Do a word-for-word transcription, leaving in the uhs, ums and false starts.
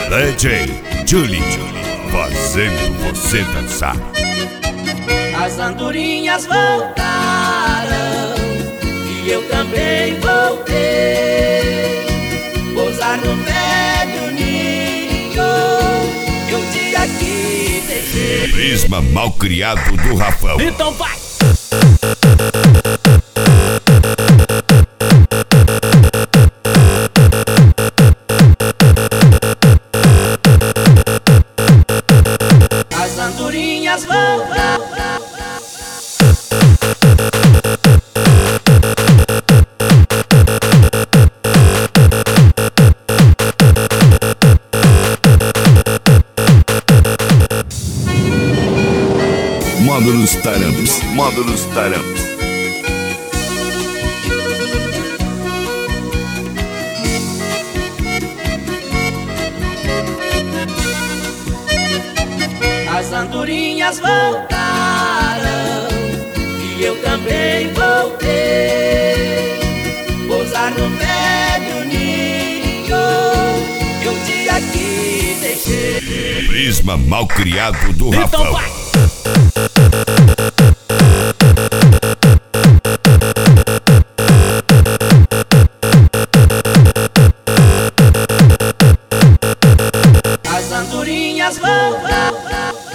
D J Julie, fazendo você dançar. As andorinhas voltaram e eu também voltei. Pousar no velho ninho que um dia aqui deixei. Prisma Malcriado do Rafão. Então vai! As andorinhas voltaram. Módulos Taramps, Módulos Taramps. As andorinhas voltaram e eu também voltei. Pousar no velho ninho que um dia aqui deixei. Prisma Malcriado do Então Rafão. vai! As andorinhas voltaram.